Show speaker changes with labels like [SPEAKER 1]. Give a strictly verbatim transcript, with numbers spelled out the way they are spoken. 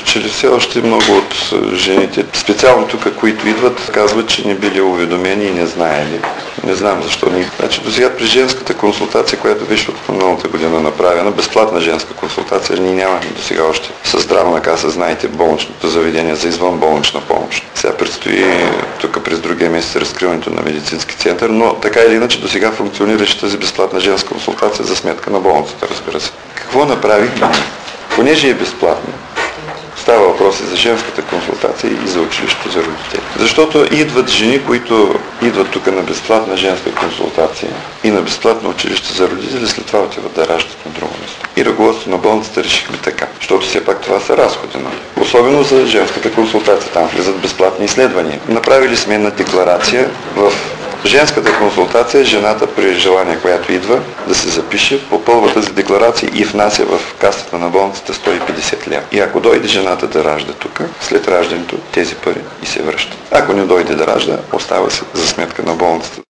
[SPEAKER 1] че ли все още много от жените, специално тук, които идват, казват, че не били уведомени и не знаели. Не знам защо. Значи до сега при женската консултация, която беше от миналата година направена, безплатна женска консултация, ние нямахме до сега още със здравна каса, знаете, болничното заведение за извънболнична помощ. Сега предстои тук през другия месец разкриването на медицински център, но така или иначе до сега функционираше тази безплатна женска консултация за сметка на болницата, разбира се. Какво направихме? Понеже е безплатно, става въпрос и за женската консултация и за училището за родители. Защото идват жени, които идват тук на безплатна женска консултация и на безплатно училище за родители, след това отиват да раждат на друго место. И ръководството на болницата решихме така, защото все пак това са разходи. Особено за женската консултация, там влизат безплатни изследвания. Направили сме една декларация в женската консултация, жената при желание, която идва, да се запише, попълва тази декларация и внася в касата на болницата сто и петдесет лева. И ако дойде жената да ражда тук, след раждането тези пари и се връщат. Ако не дойде да ражда, остава се за сметка на болницата.